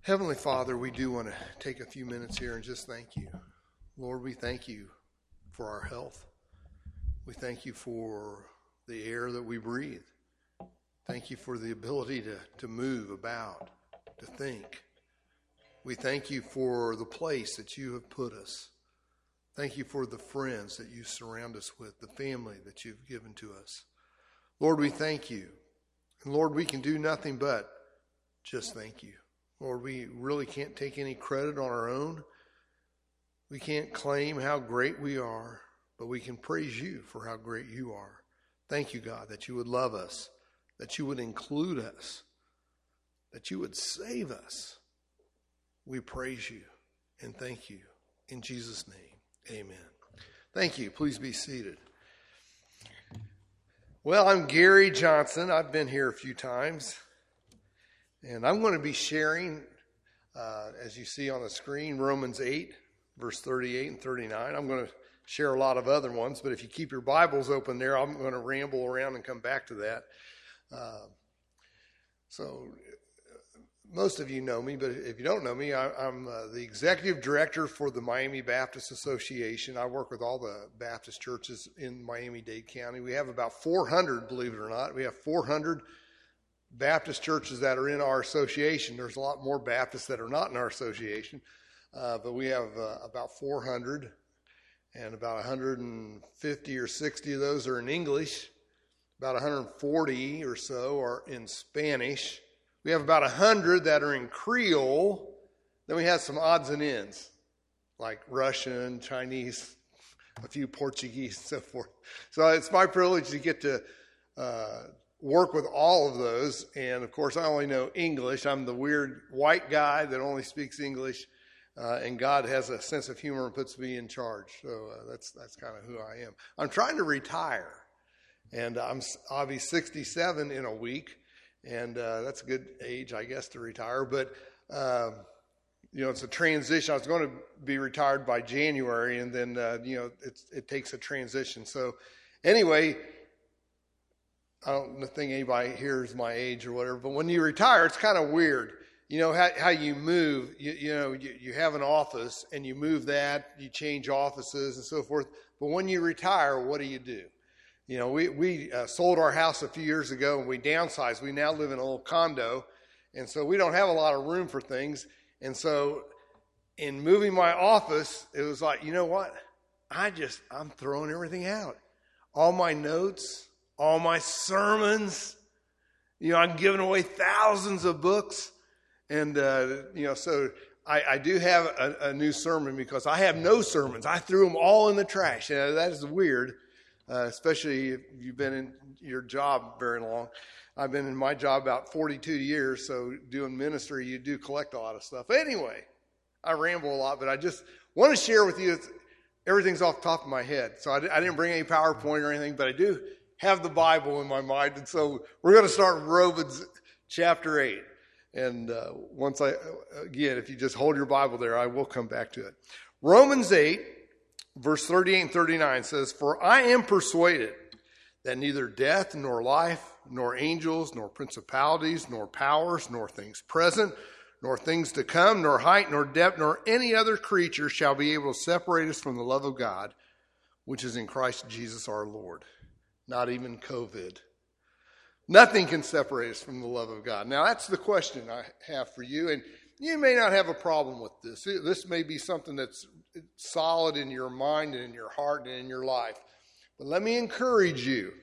Heavenly Father, we do want to take a few minutes here and just thank you. Lord, we thank you for our health. We thank you for the air that we breathe. Thank you for the ability to move about, to think. We thank you for the place that you have put us. Thank you for the friends that you surround us with, the family that you've given to us. Lord, we thank you. And Lord, we can do nothing but just thank you. Lord, we really can't take any credit on our own. We can't claim how great we are, but we can praise you for how great you are. Thank you, God, that you would love us, that you would include us, that you would save us. We praise you and thank you. In Jesus' name, amen. Thank you. Please be seated. Well, I'm Gary Johnson. I've been here a few times. And I'm going to be sharing, as you see on the screen, Romans 8, verse 38 and 39. I'm going to share a lot of other ones, but if you keep your Bibles open there, I'm going to ramble around and come back to that. So most of you know me, but if you don't know me, I'm the executive director for the Miami Baptist Association. I work with all the Baptist churches in Miami-Dade County. We have about 400, believe it or not. We have 400 Baptist churches that are in our association. There's a lot more Baptists that are not in our association, but we have about 400, and about 150 or 60 of those are in English. About 140 or so are in Spanish. We have about 100 that are in Creole. Then we have some odds and ends, like Russian, Chinese, a few Portuguese, and so forth. So it's my privilege to get to work with all of those. And, of course, I only know English. I'm the weird white guy that only speaks English. And God has a sense of humor and puts me in charge. So that's kind of who I am. I'm trying to retire. And I'll be 67 in a week. And that's a good age, I guess, to retire. But, it's a transition. I was going to be retired by January. And then, it takes a transition. So anyway, I don't think anybody here is my age or whatever, but when you retire, it's kind of weird. You know, how you move, you have an office and you move that, you change offices and so forth. But when you retire, what do? You know, we sold our house a few years ago and we downsized. We now live in a little condo. And so we don't have a lot of room for things. And so in moving my office, it was like, you know what? I'm throwing everything out. All my notes, all my sermons, I'm giving away thousands of books. And, so I do have a new sermon because I have no sermons. I threw them all in the trash. That is weird, especially if you've been in your job very long. I've been in my job about 42 years, so doing ministry, you do collect a lot of stuff. Anyway, I ramble a lot, but I just want to share with you, everything's off the top of my head. So I didn't bring any PowerPoint or anything, but I do have the Bible in my mind. And so we're going to start Romans chapter 8. And again, if you just hold your Bible there, I will come back to it. Romans 8, verse 38 and 39 says, "For I am persuaded that neither death nor life, nor angels, nor principalities, nor powers, nor things present, nor things to come, nor height, nor depth, nor any other creature shall be able to separate us from the love of God, which is in Christ Jesus our Lord." Not even COVID. Nothing can separate us from the love of God. Now, that's the question I have for you. And you may not have a problem with this. This may be something that's solid in your mind and in your heart and in your life. But let me encourage you.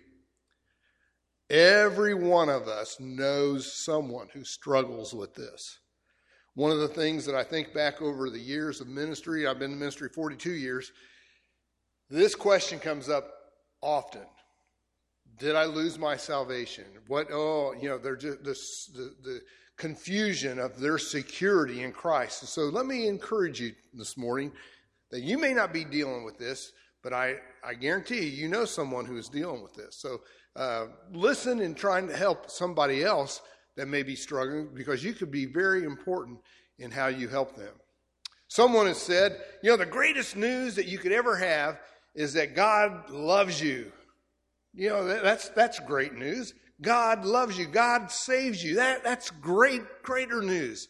Every one of us knows someone who struggles with this. One of the things that I think back over the years of ministry, I've been in ministry 42 years, this question comes up often. Did I lose my salvation? They're just the confusion of their security in Christ. And so let me encourage you this morning that you may not be dealing with this, but I guarantee you know someone who is dealing with this. So listen and trying to help somebody else that may be struggling, because you could be very important in how you help them. Someone has said, the greatest news that you could ever have is that God loves you. That's great news. God loves you. God saves you. That's greater news.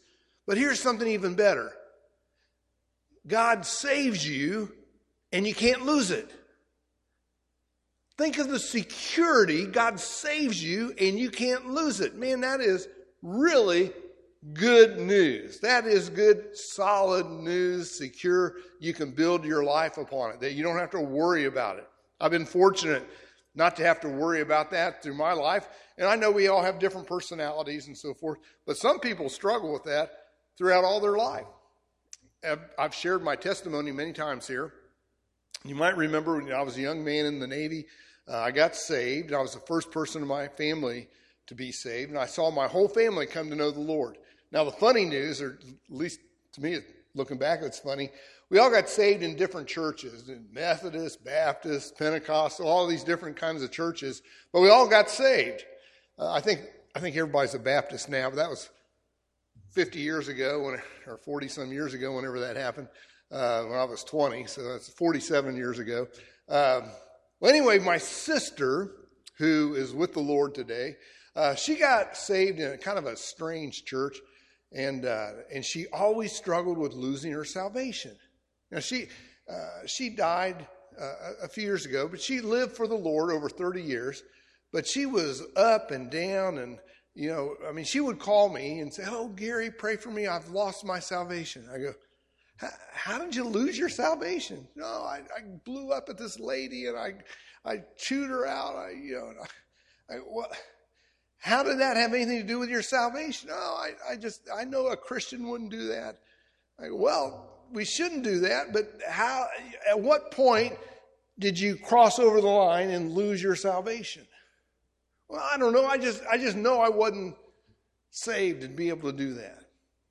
But here's something even better. God saves you and you can't lose it. Think of the security. God saves you and you can't lose it. Man, that is really good news. That is good, solid news, secure. You can build your life upon it, that you don't have to worry about it. I've been fortunate not to have to worry about that through my life. And I know we all have different personalities and so forth, but some people struggle with that throughout all their life. I've shared my testimony many times here. You might remember when I was a young man in the Navy, I got saved. I was the first person in my family to be saved, and I saw my whole family come to know the Lord. Now, the funny news, or at least to me, looking back, it's funny, we all got saved in different churches, in Methodist, Baptist, Pentecostal, all these different kinds of churches, but we all got saved. I think everybody's a Baptist now, but that was 50 years ago, or 40-some years ago, whenever that happened, when I was 20, so that's 47 years ago. Well, anyway, my sister, who is with the Lord today, she got saved in a kind of a strange church, and she always struggled with losing her salvation. Now, she died a few years ago, but she lived for the Lord over 30 years, but she was up and down, and, she would call me and say, "Oh, Gary, pray for me. I've lost my salvation." I go, "How did you lose your salvation?" "No, I blew up at this lady, and I chewed her out. What? How did that have anything to do with your salvation?" "No, I know a Christian wouldn't do that." I go, "Well, we shouldn't do that, but at what point did you cross over the line and lose your salvation?" "Well, I don't know. I just know I wasn't saved and be able to do that."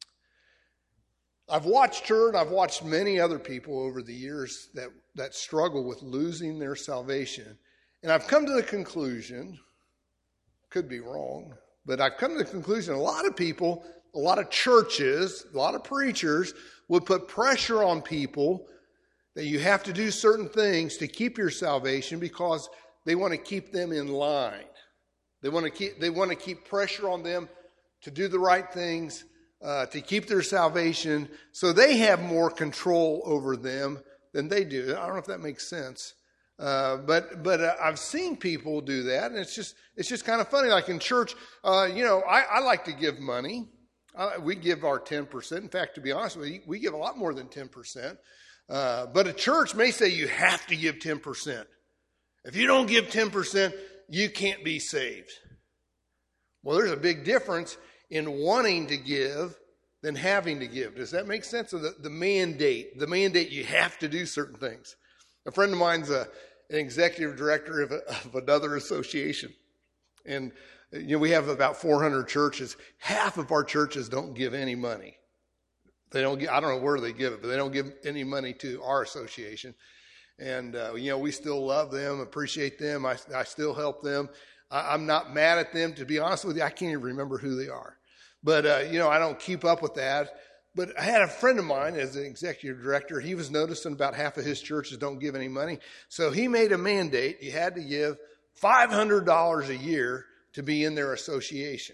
I've watched her, and I've watched many other people over the years that struggle with losing their salvation. And I've come to the conclusion, could be wrong, but I've come to the conclusion a lot of people, a lot of churches, a lot of preachers would put pressure on people that you have to do certain things to keep your salvation because they want to keep them in line. They want to keep pressure on them to do the right things, to keep their salvation, so they have more control over them than they do. I don't know if that makes sense. But I've seen people do that, and it's just kind of funny. Like in church, I like to give money. We give our 10%. In fact, to be honest with you, we give a lot more than 10%. But a church may say you have to give 10%. If you don't give 10%, you can't be saved. Well, there's a big difference in wanting to give than having to give. Does that make sense? So the mandate, you have to do certain things. A friend of mine's an executive director of another association. And, we have about 400 churches. Half of our churches don't give any money. They don't give, I don't know where they give it, but they don't give any money to our association. And, we still love them, appreciate them. I still help them. I'm not mad at them. To be honest with you, I can't even remember who they are. But, I don't keep up with that. But I had a friend of mine as an executive director. He was noticing about half of his churches don't give any money. So he made a mandate. You had to give $500 a year to be in their association.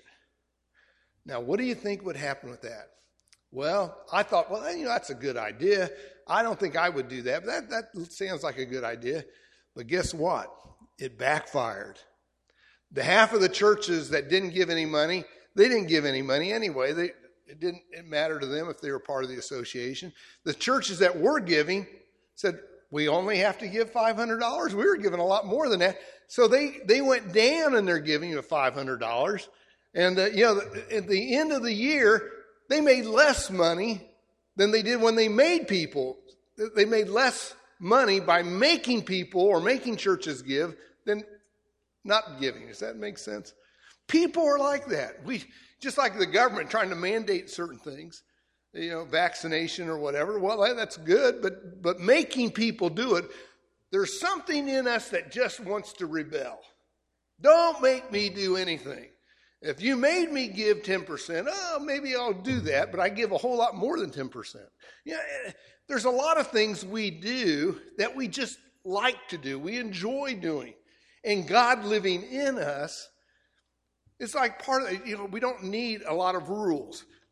Now, what do you think would happen with that? Well, I thought, that's a good idea. I don't think I would do that, but that sounds like a good idea. But guess what? It backfired. The half of the churches that didn't give any money, they didn't give any money anyway. It didn't matter to them if they were part of the association. The churches that were giving said, we only have to give $500. We were giving a lot more than that. So they went down in their giving of $500. And, at the end of the year, they made less money than they did when they made people. They made less money by making people or making churches give than not giving. Does that make sense? People are like that. Just like the government trying to mandate certain things, vaccination or whatever. Well, that's good, but making people do it, there's something in us that just wants to rebel. Don't make me do anything. If you made me give 10%, maybe I'll do that, but I give a whole lot more than 10%. There's a lot of things we do that we just like to do. We enjoy doing. And God living in us, it's like part of, we don't need a lot of rules.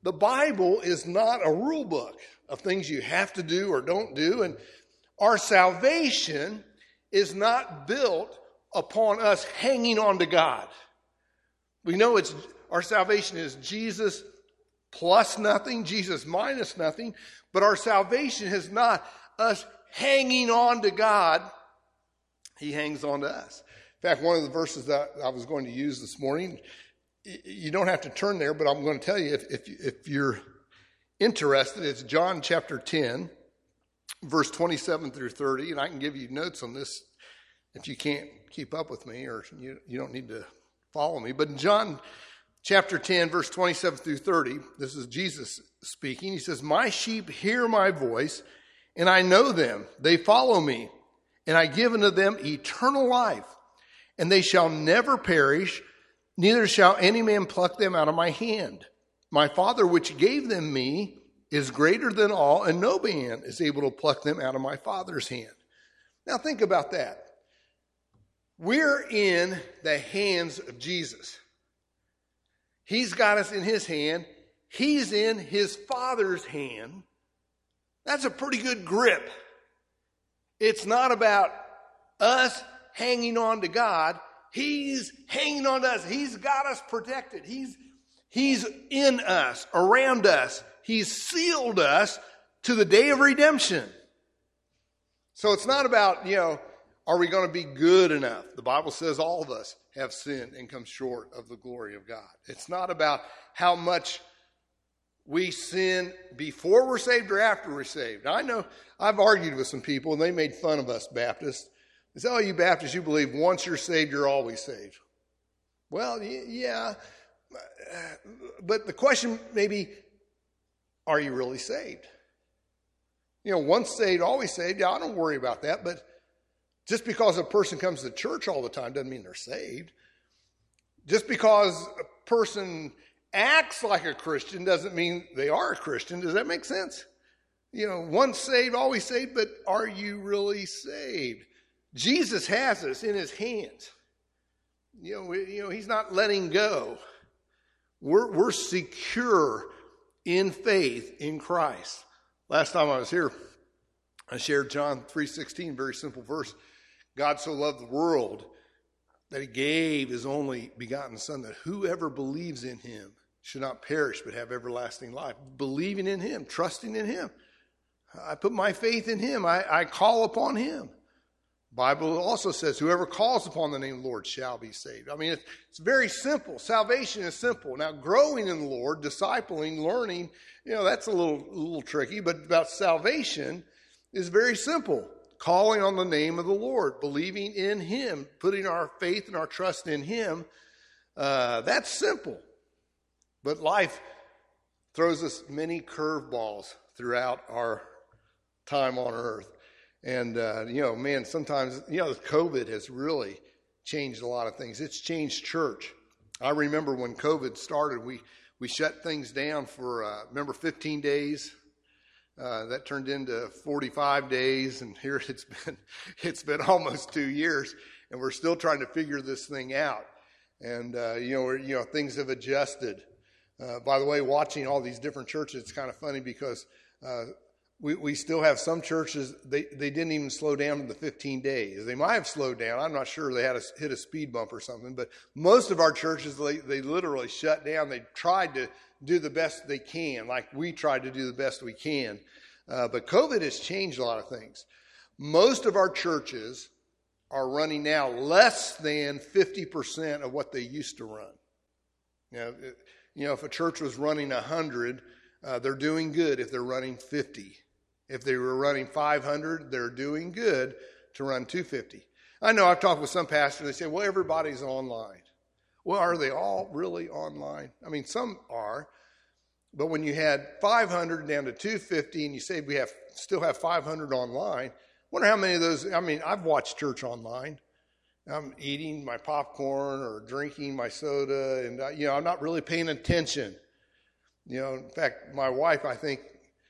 The Bible is not a rule book of things you have to do or don't do. And our salvation is not built upon us hanging on to God. We know our salvation is Jesus plus nothing, Jesus minus nothing, but our salvation is not us hanging on to God. He hangs on to us. In fact, one of the verses that I was going to use this morning, you don't have to turn there, but I'm going to tell you if you're interested, it's John chapter 10, verse 27 through 30, and I can give you notes on this if you can't keep up with me or you don't need to follow me. But in John chapter 10, verse 27 through 30, this is Jesus speaking. He says, "My sheep hear my voice, and I know them. They follow me, and I give unto them eternal life, and they shall never perish, neither shall any man pluck them out of my hand. My Father which gave them me is greater than all, and no man is able to pluck them out of my Father's hand." Now think about that. We're in the hands of Jesus. He's got us in his hand. He's in his Father's hand. That's a pretty good grip. It's not about us hanging on to God. He's hanging on to us. He's got us protected. He's in us, around us. He's sealed us to the day of redemption. So it's not about, are we going to be good enough? The Bible says all of us have sinned and come short of the glory of God. It's not about how much we sin before we're saved or after we're saved. Now, I know I've argued with some people, and they made fun of us Baptists. They say, "Oh, you Baptists, you believe once you're saved, you're always saved." Well, yeah. But the question may be, are you really saved? Once saved, always saved. Yeah, I don't worry about that. But just because a person comes to church all the time doesn't mean they're saved. Just because a person acts like a Christian doesn't mean they are a Christian. Does that make sense? Once saved, always saved, but are you really saved? Jesus has us in his hands. He's not letting go. We're secure in faith in Christ. Last time I was here, I shared John 3:16, very simple verse. God so loved the world that he gave his only begotten Son, that whoever believes in him should not perish but have everlasting life. Believing in him, trusting in him. I put my faith in him. I call upon him. Bible also says, whoever calls upon the name of the Lord shall be saved. I mean, it's very simple. Salvation is simple. Now, growing in the Lord, discipling, learning, that's a little tricky. But about salvation is very simple. Calling on the name of the Lord, believing in him, putting our faith and our trust in him, that's simple. But life throws us many curveballs throughout our time on earth. And, sometimes, COVID has really changed a lot of things. It's changed church. I remember when COVID started, we shut things down for, 15 days. That turned into 45 days, and here it's been almost 2 years, and we're still trying to figure this thing out. And, things have adjusted. By the way, watching all these different churches, it's kind of funny because, we still have some churches, they didn't even slow down to the 15 days. They might have slowed down. I'm not sure. They had hit a speed bump or something. But most of our churches, they literally shut down. They tried to do the best they can, like we tried to do the best we can. But COVID has changed a lot of things. Most of our churches are running now less than 50% of what they used to run. If a church was running 100, they're doing good if they're running 50. If they were running 500, they're doing good to run 250. I know I've talked with some pastors, they say, well, everybody's online. Well, are they all really online? I mean, some are. But when you had 500 down to 250 and you say we still have 500 online, wonder how many of those, I've watched church online. I'm eating my popcorn or drinking my soda and, I'm not really paying attention. In fact, my wife, I think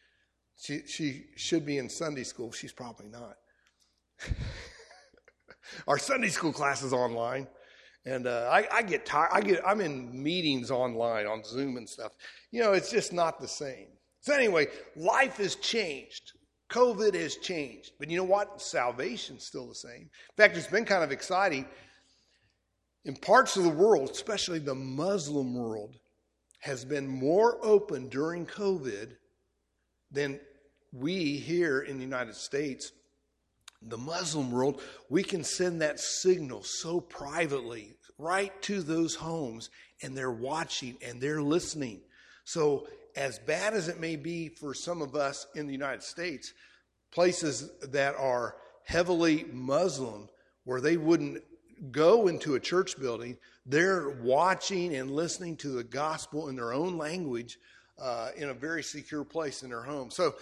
she should be in Sunday school. She's probably not. Our Sunday school class is online. And I get tired. I'm in meetings online on Zoom and stuff. It's just not the same. So anyway, life has changed. COVID has changed. But you know what? Salvation's still the same. In fact, it's been kind of exciting. In parts of the world, especially the Muslim world, has been more open during COVID than we here in the United States. The Muslim world, we can send that signal so privately right to those homes, and they're watching and they're listening. So as bad as it may be for some of us in the United States, places that are heavily Muslim, where they wouldn't go into a church building, they're watching and listening to the gospel in their own language in a very secure place in their home. So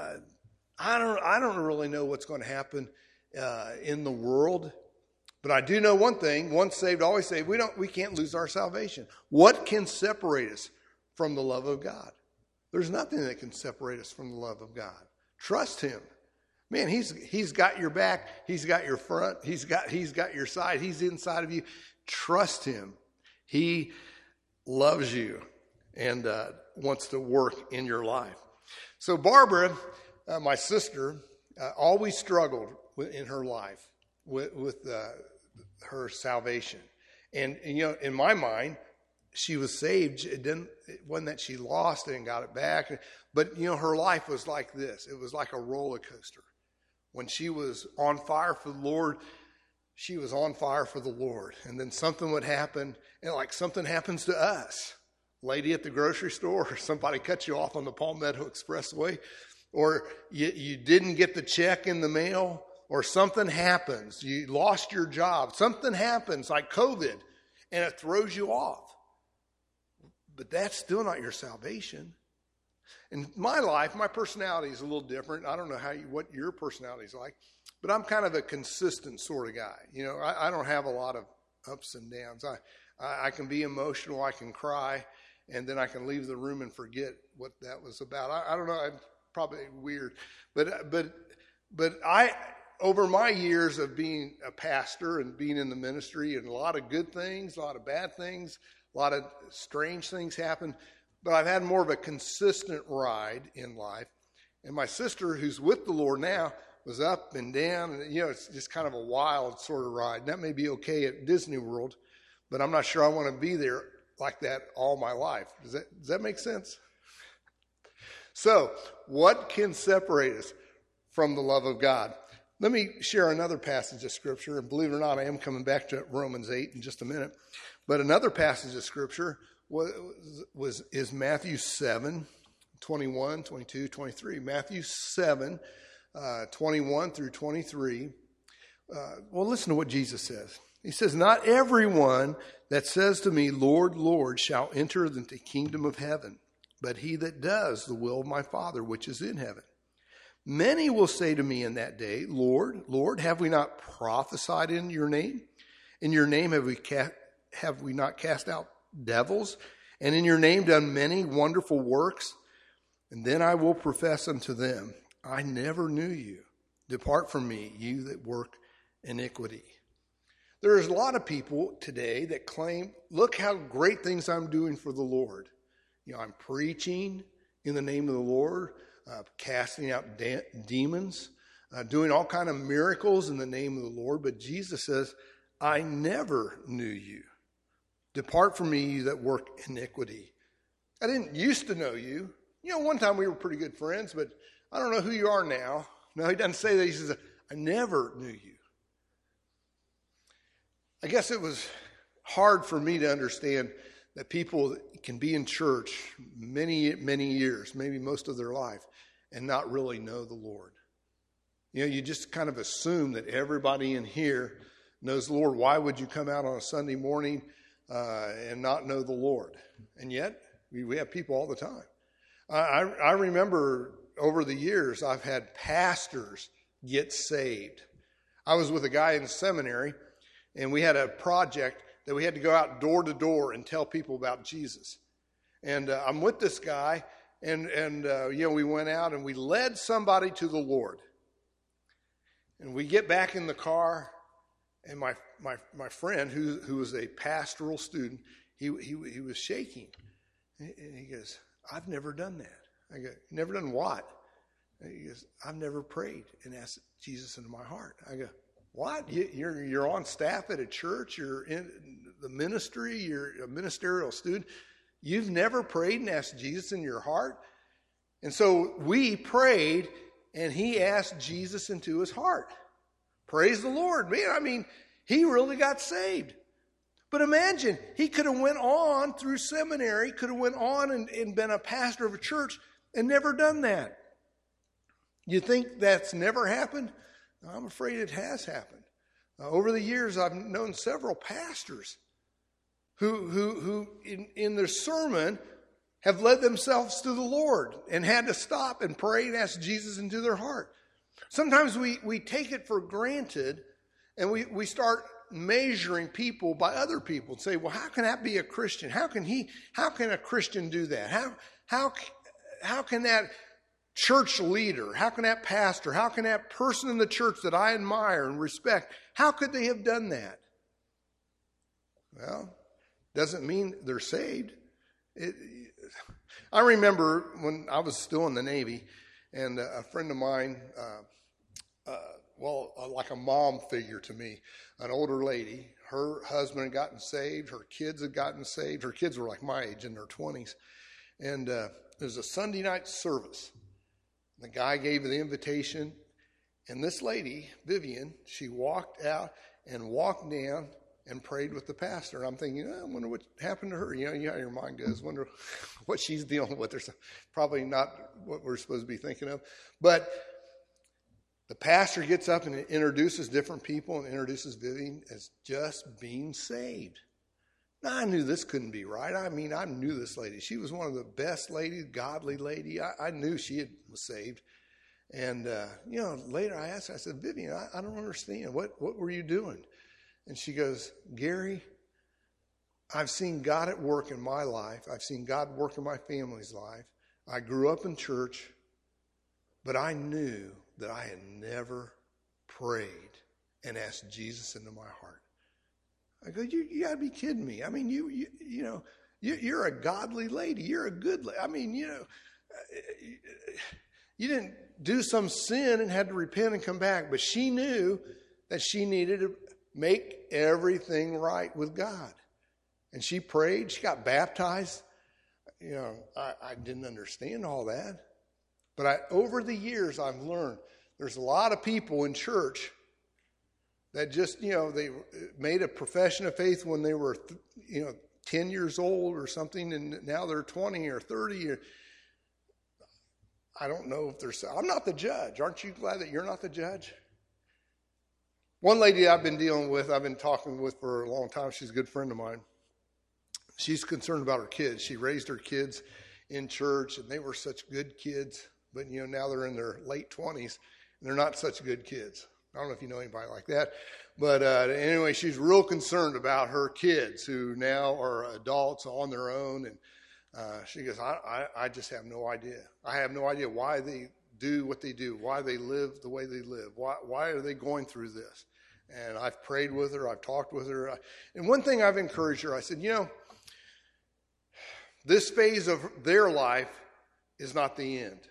I don't really know what's going to happen in the world, but I do know one thing: once saved, always saved. We can't lose our salvation. What can separate us from the love of God? There's nothing that can separate us from the love of God. Trust Him. Man, he's got your back. He's got your front. He's got your side. He's inside of you. Trust Him. He loves you and wants to work in your life. So Barbara, my sister, always struggled in her life with her salvation. And in my mind, she was saved. It wasn't that she lost it and got it back. But, her life was like this. It was like a roller coaster. When she was on fire for the Lord, she was on fire for the Lord. And then something would happen, and like something happens to us. Lady at the grocery store, or somebody cuts you off on the Palmetto Expressway, or you didn't get the check in the mail, or something happens. You lost your job. Something happens like COVID, and it throws you off. But that's still not your salvation. In my life, my personality is a little different. I don't know what your personality is like, but I'm kind of a consistent sort of guy. I don't have a lot of ups and downs. I can be emotional. I can cry, and then I can leave the room and forget what that was about. I don't know. I'm probably weird, but I, over my years of being a pastor and being in the ministry, and a lot of good things, a lot of bad things, a lot of strange things happen. But I've had more of a consistent ride in life. And my sister, who's with the Lord now, was up and down. And, it's just kind of a wild sort of ride. And that may be okay at Disney World, but I'm not sure I want to be there like that all my life. Does that make sense? So, what can separate us from the love of God? Let me share another passage of Scripture. And believe it or not, I am coming back to Romans 8 in just a minute. But another passage of Scripture is Matthew 7, 21, 22, 23. Matthew 7, 21 through 23. Listen to what Jesus says. He says, "Not everyone that says to me, 'Lord, Lord,' shall enter the kingdom of heaven, but he that does the will of my Father which is in heaven. Many will say to me in that day, 'Lord, Lord, have we not prophesied in your name? In your name have we not cast out devils, and in your name done many wonderful works?' And then I will profess unto them, 'I never knew you. Depart from me, you that work iniquity.'" There's a lot of people today that claim, "Look how great things I'm doing for the Lord. I'm preaching in the name of the Lord, casting out demons, doing all kind of miracles in the name of the Lord." But Jesus says, "I never knew you. Depart from me, you that work iniquity. I didn't used to know you." One time we were pretty good friends, but I don't know who you are now. No, he doesn't say that. He says, "I never knew you." I guess it was hard for me to understand that people can be in church many, many years, maybe most of their life, and not really know the Lord. You just kind of assume that everybody in here knows the Lord. Why would you come out on a Sunday morning and not know the Lord? And yet, we have people all the time. I remember over the years, I've had pastors get saved. I was with a guy in seminary, and we had a project that we had to go out door to door and tell people about Jesus. And I'm with this guy, and we went out and we led somebody to the Lord. And we get back in the car, And my friend, who was a pastoral student, he was shaking. And he goes, I've never done that. I go, never done what? And he goes, I've never prayed and asked Jesus into my heart. I go, what? You're on staff at a church. You're in the ministry. You're a ministerial student. You've never prayed and asked Jesus in your heart? And so we prayed, and he asked Jesus into his heart. Praise the Lord. Man, I mean, he really got saved. But imagine, he could have went on through seminary, could have went on and been a pastor of a church and never done that. You think that's never happened? I'm afraid it has happened. Over the years, I've known several pastors who in their sermon have led themselves to the Lord and had to stop and pray and ask Jesus into their heart. Sometimes we take it for granted, and we start measuring people by other people and say, well, how can that be a Christian? How can a Christian do that? How can that church leader, how can that pastor, how can that person in the church that I admire and respect, how could they have done that? Well, doesn't mean they're saved. I remember when I was still in the Navy, and a friend of mine, like a mom figure to me, an older lady, her husband had gotten saved, her kids had gotten saved. Her kids were like my age, in their 20s. And there was a Sunday night service. The guy gave her the invitation, and this lady, Vivian, she walked out and walked down and prayed with the pastor. I'm thinking, I wonder what happened to her. You know how your mind goes, wonder what she's dealing with. There's probably not what we're supposed to be thinking of. But the pastor gets up and introduces different people and introduces Vivian as just being saved. Now, I knew this couldn't be right. I mean, I knew this lady. She was one of the best ladies, godly lady. I knew she was saved. And, later I asked her, I said, Vivian, I don't understand. What were you doing? And she goes, Gary, I've seen God at work in my life. I've seen God work in my family's life. I grew up in church, but I knew that I had never prayed and asked Jesus into my heart. I go, you got to be kidding me. I mean, you're a godly lady. You're a good lady. I mean, you didn't do some sin and had to repent and come back. But she knew that she needed to make everything right with God. And she prayed. She got baptized. I didn't understand all that. But over the years, I've learned there's a lot of people in church that just, they made a profession of faith when they were, 10 years old or something, and now they're 20 or 30. I don't know if I'm not the judge. Aren't you glad that you're not the judge? One lady I've been talking with for a long time, she's a good friend of mine. She's concerned about her kids. She raised her kids in church, and they were such good kids. But, now they're in their late 20s, and they're not such good kids. I don't know if you know anybody like that. But anyway, she's real concerned about her kids who now are adults on their own. And she goes, I just have no idea. I have no idea why they do what they do, why they live the way they live. Why are they going through this? And I've prayed with her. I've talked with her. And one thing I've encouraged her, I said, this phase of their life is not the end.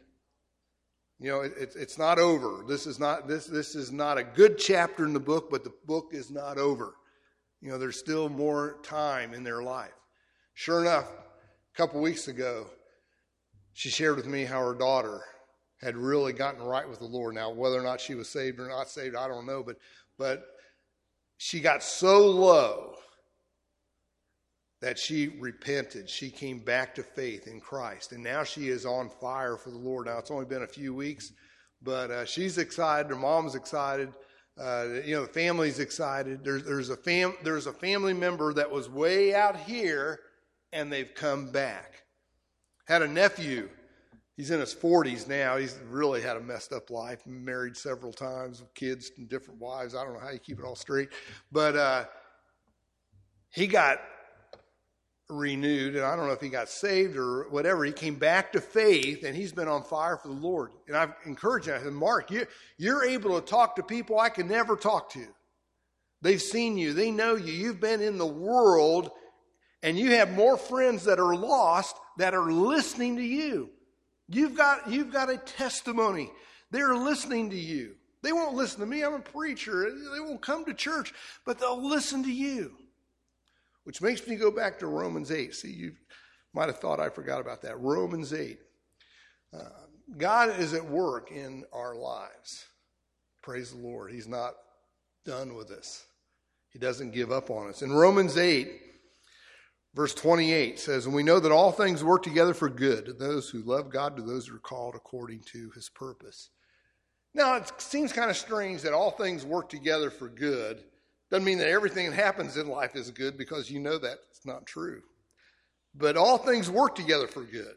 It's not over. This is not a good chapter in the book, but the book is not over. There's still more time in their life. Sure enough, a couple weeks ago, she shared with me how her daughter had really gotten right with the Lord. Now, whether or not she was saved or not saved, I don't know, but she got so low that she repented. She came back to faith in Christ. And now she is on fire for the Lord. Now, it's only been a few weeks, but she's excited. Her mom's excited. The family's excited. There's a family member that was way out here, and they've come back. Had a nephew. He's in his 40s now. He's really had a messed up life. Married several times with kids and different wives. I don't know how you keep it all straight. But he got renewed, and I don't know if he got saved or whatever. He came back to faith, and he's been on fire for the Lord. And I've encouraged him. I said, Mark, you're able to talk to people I can never talk to. They've seen you. They know you. You've been in the world, and you have more friends that are lost that are listening to you. You've got a testimony. They're listening to you. They won't listen to me. I'm a preacher. They won't come to church, but they'll listen to you. Which makes me go back to Romans 8. See, you might have thought I forgot about that. Romans 8. God is at work in our lives. Praise the Lord. He's not done with us. He doesn't give up on us. In Romans 8, verse 28 says, and we know that all things work together for good to those who love God, to those who are called according to his purpose. Now, it seems kind of strange that all things work together for good. Doesn't mean that everything that happens in life is good, because you know that it's not true. But all things work together for good.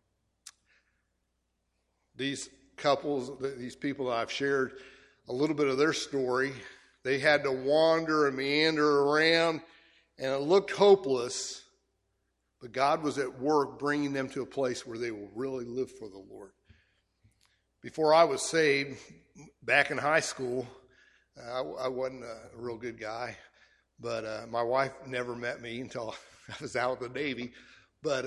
These couples, these people that I've shared a little bit of their story, they had to wander and meander around, and it looked hopeless. But God was at work bringing them to a place where they will really live for the Lord. Before I was saved, back in high school, I wasn't a real good guy. But my wife never met me until I was out of the Navy. But,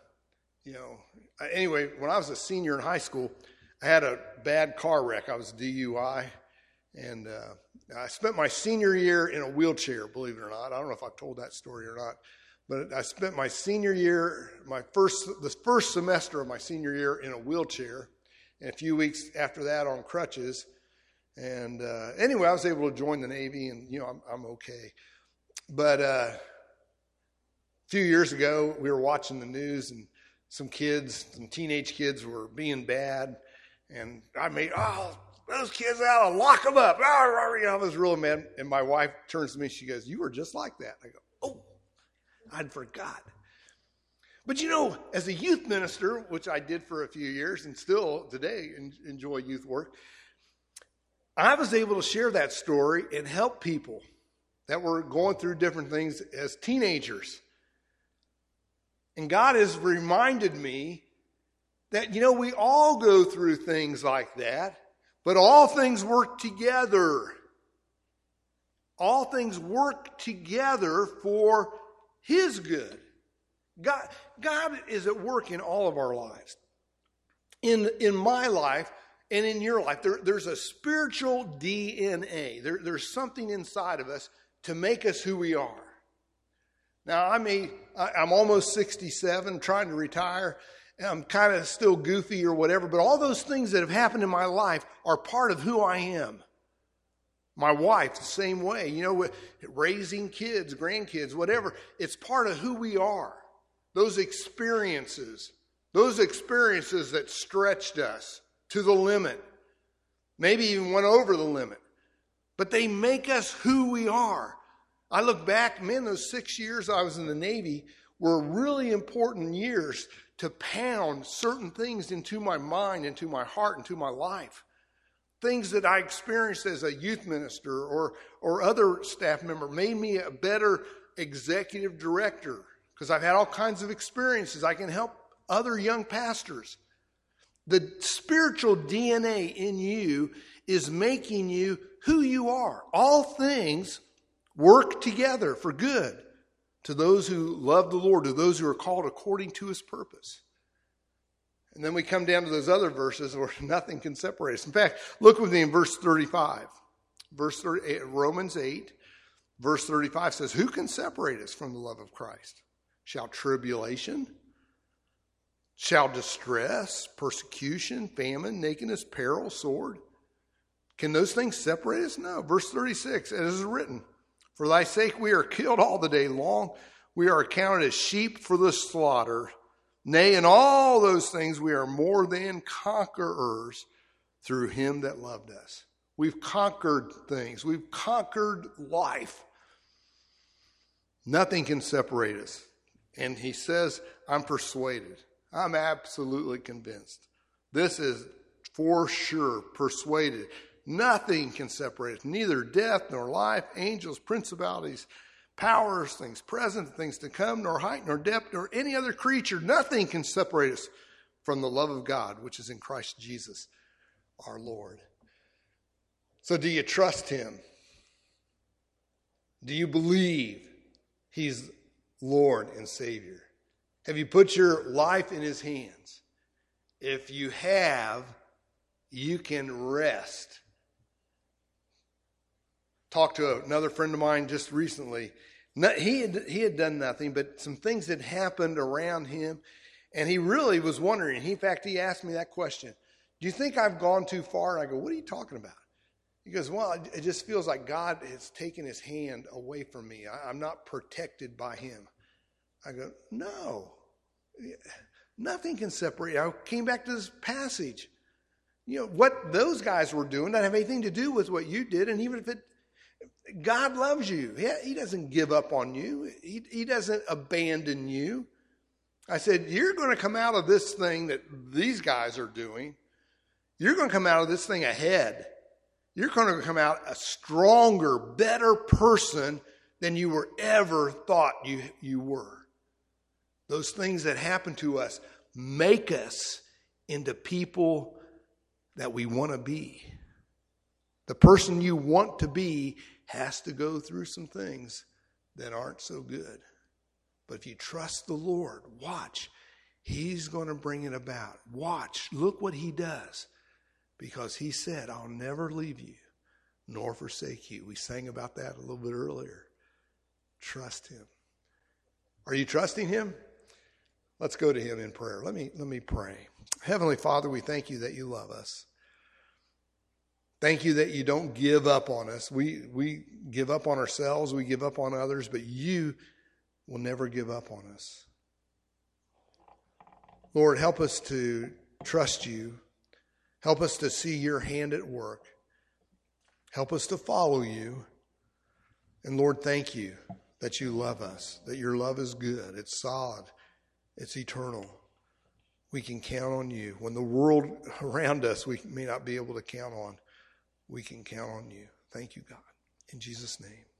anyway, when I was a senior in high school, I had a bad car wreck. I was DUI. And I spent my senior year in a wheelchair, believe it or not. I don't know if I've told that story or not. But I spent my senior year, the first semester of my senior year in a wheelchair, and a few weeks after that on crutches. And anyway, I was able to join the Navy, and, I'm okay. But a few years ago, we were watching the news, and some teenage kids were being bad. And I made, those kids out, lock them up. I was really mad. And my wife turns to me, she goes, you were just like that. I go, oh, I'd forgot. But as a youth minister, which I did for a few years and still today enjoy youth work, I was able to share that story and help people that were going through different things as teenagers. And God has reminded me that, we all go through things like that, but all things work together. All things work together for his good. God is at work in all of our lives. In my life and in your life, there's a spiritual DNA. There's something inside of us to make us who we are. Now, I'm almost 67, trying to retire. I'm kind of still goofy or whatever, but all those things that have happened in my life are part of who I am. My wife, the same way, with raising kids, grandkids, whatever, it's part of who we are. Those experiences that stretched us to the limit, maybe even went over the limit, but they make us who we are. I look back, those 6 years I was in the Navy were really important years to pound certain things into my mind, into my heart, into my life. Things that I experienced as a youth minister or other staff member made me a better executive director, because I've had all kinds of experiences. I can help other young pastors. The spiritual DNA in you is making you who you are. All things work together for good to those who love the Lord, to those who are called according to his purpose. And then we come down to those other verses where nothing can separate us. In fact, look with me in verse 35. Romans 8, verse 35 says, who can separate us from the love of Christ? Shall tribulation, shall distress, persecution, famine, nakedness, peril, sword? Can those things separate us? No. Verse 36, it is written, for thy sake we are killed all the day long. We are accounted as sheep for the slaughter. Nay, in all those things we are more than conquerors through him that loved us. We've conquered things. We've conquered life. Nothing can separate us. And he says, I'm persuaded. I'm absolutely convinced. This is for sure, persuaded. Nothing can separate us. Neither death nor life, angels, principalities, powers, things present, things to come, nor height, nor depth, nor any other creature. Nothing can separate us from the love of God, which is in Christ Jesus, our Lord. So do you trust him? Do you believe he's Lord and Savior? Have you put your life in his hands? If you have, you can rest. Talked to another friend of mine just recently. He had done nothing, but some things had happened around him, and he really was wondering. In fact, he asked me that question. Do you think I've gone too far? And I go, what are you talking about? He goes, well, it just feels like God has taken his hand away from me. I'm not protected by him. I go, no. Nothing can separate. I came back to this passage. You know, what those guys were doing doesn't have anything to do with what you did. And even if God loves you. He doesn't give up on you. He doesn't abandon you. I said, you're going to come out of this thing that these guys are doing. You're going to come out of this thing ahead. You're going to come out a stronger, better person than you were ever thought you were. Those things that happen to us make us into people that we want to be. The person you want to be has to go through some things that aren't so good. But if you trust the Lord, watch. He's going to bring it about. Watch. Look what he does. Because he said, I'll never leave you nor forsake you. We sang about that a little bit earlier. Trust him. Are you trusting him? Let's go to him in prayer. Let me pray. Heavenly Father, we thank you that you love us. Thank you that you don't give up on us. We give up on ourselves. We give up on others, but you will never give up on us. Lord, help us to trust you. Help us to see your hand at work. Help us to follow you. And Lord, thank you that you love us, that your love is good. It's solid. It's eternal. We can count on you. When the world around us we may not be able to count on, we can count on you. Thank you, God. In Jesus' name.